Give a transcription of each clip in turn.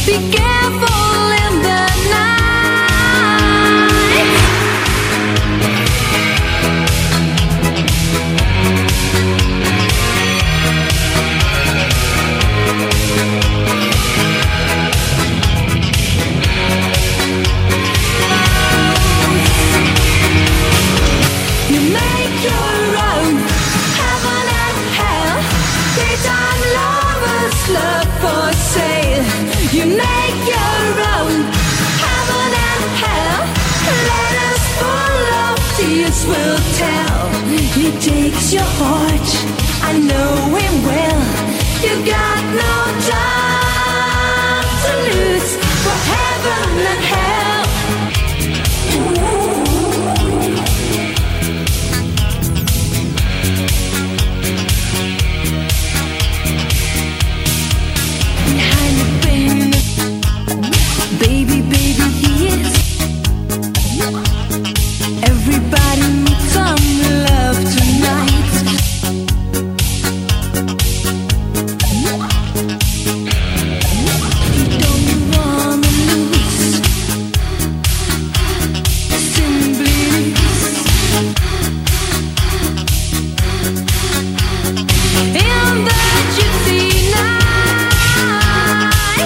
Be careful in the night. You make your own heaven and hell. Daytime lovers, love for sale. You make your own heaven and hell. Letters full of tears will tell. He takes your heart, I know him well. You got no time to lose for heaven and hell. Behind the pain, baby, baby, he is. Everybody needs some love tonight. You don't wanna lose, simply in the gypsy night.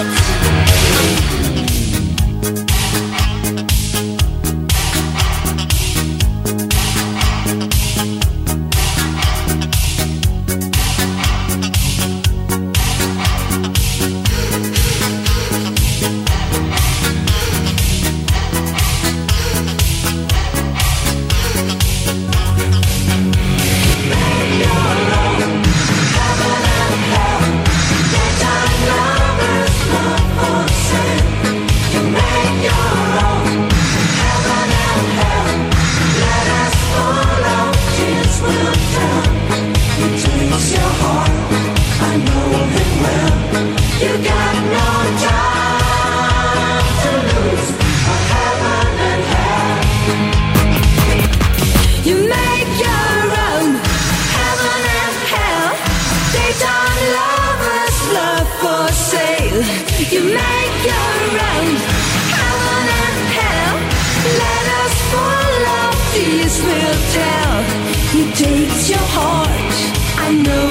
You make your own heaven and hell. Daytime lovers, love for sale. You make your own heaven and hell. Letters full of tears will tell. He takes your heart, I know